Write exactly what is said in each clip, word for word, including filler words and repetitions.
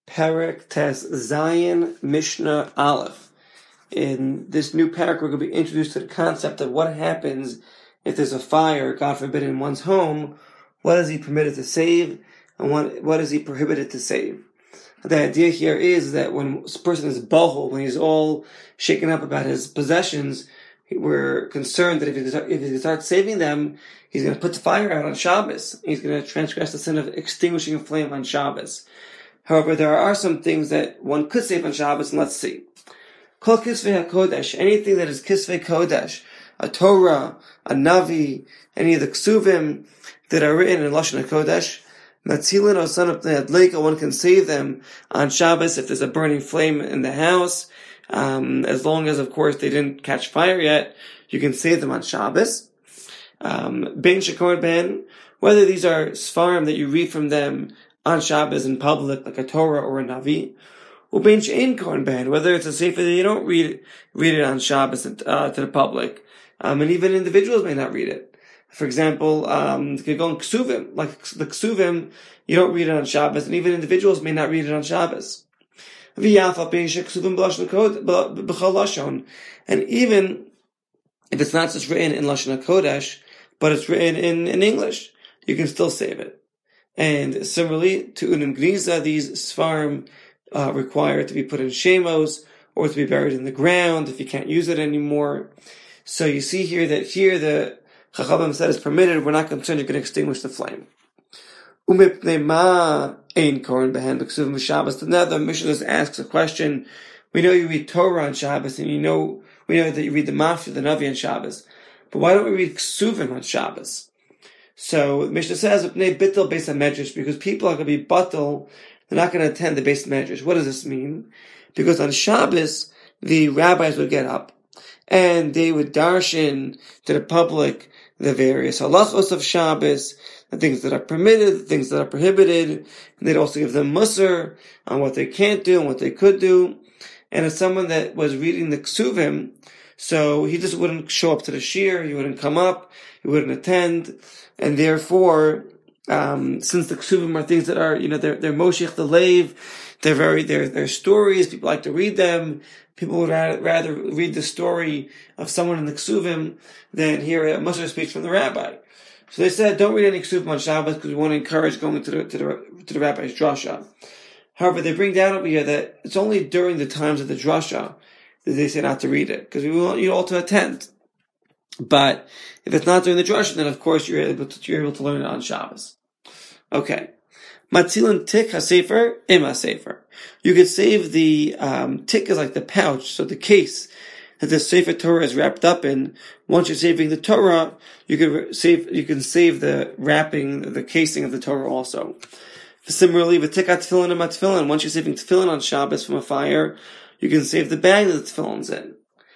Perek Tes Zayin Mishnah Aleph. In this new parak, we're going to be introduced to the concept of what happens if there's a fire, God forbid, in one's home. What is he permitted to save, and what what is he prohibited to save? The idea here is that when a person is bohol, when he's all shaken up about his possessions, we're concerned that if he, if he starts saving them, he's going to put the fire out on Shabbos. He's going to transgress the sin of extinguishing a flame on Shabbos. However, there are some things that one could save on Shabbos, and let's see. Kol Kisvei HaKodesh, anything that is Kisvei Kodesh, a Torah, a Navi, any of the Ksuvim that are written in Lashon HaKodesh, Matzilin or son of the Adleika, one can save them on Shabbos if there's a burning flame in the house. Um, as long as, of course, they didn't catch fire yet, you can save them on Shabbos. Um, Ben Shekor Ben, whether these are Sfarim that you read from them on Shabbos in public, like a Torah or a Navi, or Ben She'en Korban Ben, whether it's a Sefer that you don't read read it on Shabbos uh, to the public, um, and even individuals may not read it. For example, um, you could go on Ksuvim, like the Ksuvim, you don't read it on Shabbos, and even individuals may not read it on Shabbos. And even if it's not just written in Lashon HaKodesh, but it's written in, in English, you can still save it. And similarly, to Unim Gniza, these Sfarim uh, require to be put in Shemos, or to be buried in the ground if you can't use it anymore. So you see here that here the Chachamim said is permitted, we're not concerned you can extinguish the flame. Now the Mishnah asks a question. We know you read Torah on Shabbos, and you know we know that you read the Mafia, the Navi on Shabbos. But why don't we read Ksuvim on Shabbos? So the Mishnah says, because people are going to be batal, they're not going to attend the Beis Medrash. What does this mean? Because on Shabbos, the rabbis would get up, and they would darshan to the public the various halachos of Shabbos, the things that are permitted, the things that are prohibited, and they'd also give them musar on what they can't do and what they could do. And as someone that was reading the Ksuvim, so he just wouldn't show up to the shir, he wouldn't come up, he wouldn't attend, and therefore, um, since the Ksuvim are things that are, you know, they're, they're Moshiach the Lev, they're very, they're, they're stories, people like to read them, people would rather, rather read the story of someone in the Ksuvim than hear a Musar speech from the rabbi. So they said, don't read any Ksuvim on Shabbos because we want to encourage going to the, to the, to the rabbi's drasha. However, they bring down over here that it's only during the times of the drasha that they say not to read it, because we want you all to attend. But if it's not during the drasha, then of course you're able to, you're able to learn it on Shabbos. Okay. Matzilin tik ha-sefer im ha-sefer. You could save the, um, tik is like the pouch, so the case that the Sefer Torah is wrapped up in. Once you're saving the Torah, you can save, you can save the wrapping, the casing of the Torah also. Similarly, with tik ha-tefillin im ha-tefillin, once you're saving tefillin on Shabbos from a fire, you can save the bag that the tefillin's in.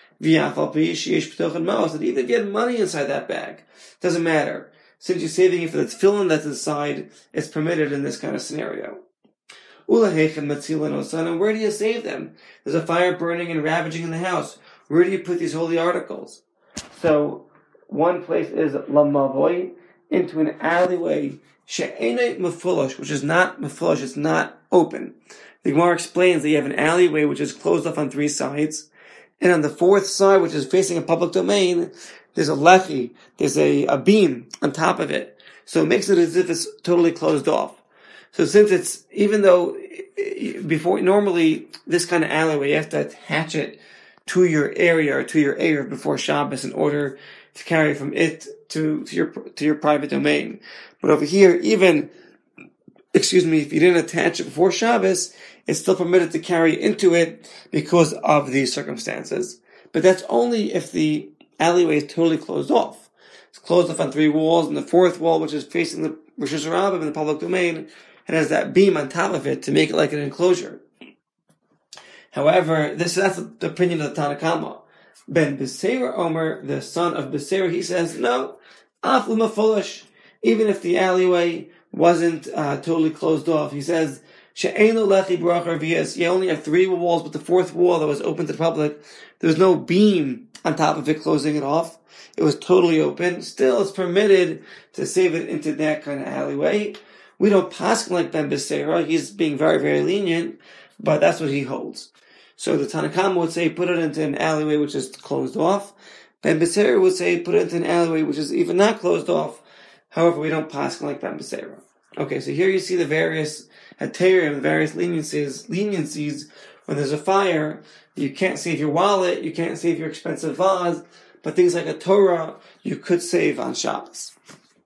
And even if you had money inside that bag, doesn't matter. Since you're saving it for the tefillin that's inside, it's permitted in this kind of scenario. And where do you save them? There's a fire burning and ravaging in the house. Where do you put these holy articles? So, one place is lamavoy, into an alleyway, she'enei mefulosh, which is not mefulosh, it's not open. The Gemara explains that you have an alleyway which is closed off on three sides, and on the fourth side, which is facing a public domain, there's a lechi, there's a, a beam on top of it. So it makes it as if it's totally closed off. So since it's, even though before, normally this kind of alleyway, you have to attach it to your area or to your area before Shabbos in order to carry from it to, to your, to your private domain. But over here, even, excuse me, if you didn't attach it before Shabbos, it's still permitted to carry into it because of these circumstances. But that's only if the alleyway is totally closed off. It's closed off on three walls, and the fourth wall, which is facing the Rosh Hashanah in the public domain, it has that beam on top of it to make it like an enclosure. However, this that's the opinion of the Tanna Kama. Ben Beseira Omer, the son of Beseira, he says, no, Aflu Mafolish, even if the alleyway wasn't uh, totally closed off, he says, She'enu lechi bracha v'yes. You only have three walls, but the fourth wall that was open to the public, there was no beam on top of it closing it off. It was totally open. Still, it's permitted to save it into that kind of alleyway. We don't pass like Ben Beseira. He's being very, very lenient, but that's what he holds. So the Tanna Kamma would say put it into an alleyway which is closed off. Ben Beseira would say put it into an alleyway which is even not closed off. However, we don't pass like Ben Beseira. Okay, so here you see the various heterim, the various leniencies, leniencies. When there's a fire, you can't save your wallet, you can't save your expensive vase, but things like a Torah, you could save on Shabbos.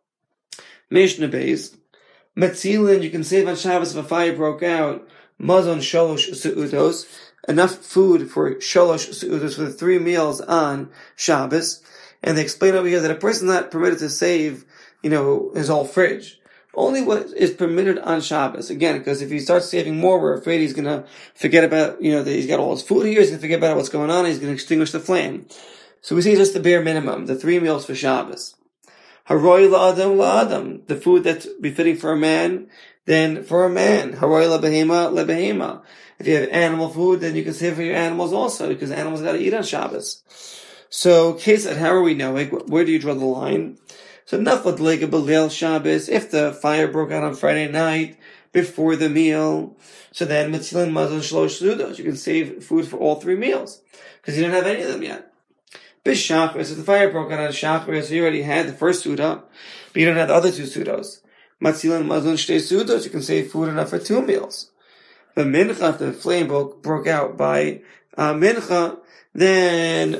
Mishnah Beis, Metzilin, you can save on Shabbos if a fire broke out. Mazon sholosh seudos, enough food for sholosh seudos, for the three meals on Shabbos. And they explain over here that a person's not permitted to save, you know, his whole fridge. Only what is permitted on Shabbos. Again, because if he starts saving more, we're afraid he's going to forget about, you know, that he's got all his food here, he's going to forget about what's going on, he's going to extinguish the flame. So we see just the bare minimum, the three meals for Shabbos. Haroy la'adam la'adam, the food that's befitting for a man, then for a man. Haroy la'behema la'behema. If you have animal food, then you can save for your animals also, because animals got to eat on Shabbos. So, case how are we knowing? Where do you draw the line? So, naflat lega b'leil Shabbos, if the fire broke out on Friday night, before the meal, so then mitzilin mazon shlosh sudos, you can save food for all three meals, because you don't have any of them yet. B'shachris, if the fire broke out on Shachris, so you already had the first suda, but you don't have the other two sudos. Matzilin mazon shtei sudos, you can save food enough for two meals. The mincha, if the flame broke, broke out by uh, mincha, then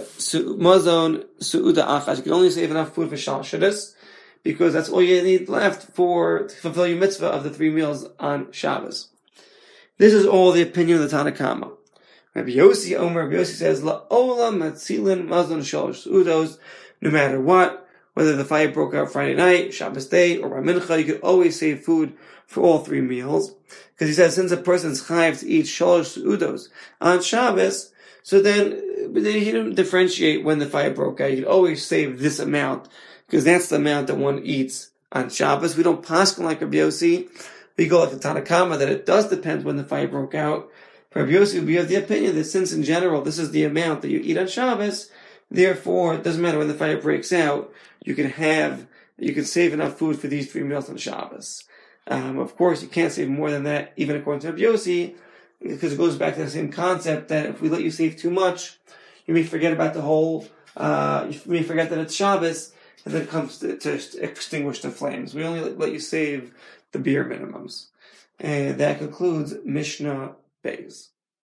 mazon suuda achas, you can only save enough food for shalshadis, because that's all you need left for to fulfill your mitzvah of the three meals on Shabbos. This is all the opinion of the Tanna Kamma. Rabbi Yossi Omer, Rabbi Yossi says, La'olam matzilin mazon shalosh sudos, no matter what, whether the fire broke out Friday night, Shabbos day, or by mincha, you could always save food for all three meals. Because he says, since a person's chayiv to eat shalosh sudos on Shabbos, so then he didn't differentiate when the fire broke out. You could always save this amount, because that's the amount that one eats on Shabbos. We don't paskin like Rabbi Yossi. We go like the Tanna Kamma, that it does depend when the fire broke out. For Rabbi Yossi, we have the opinion that since in general this is the amount that you eat on Shabbos, therefore it doesn't matter when the fire breaks out, you can have, you can save enough food for these three meals on Shabbos. Um, of course, you can't save more than that, even according to Rabbi Yossi, because it goes back to the same concept that if we let you save too much, you may forget about the whole, uh, you may forget that it's Shabbos, and then it comes to, to extinguish the flames. We only let you save the bare minimums. And that concludes Mishnah Beis.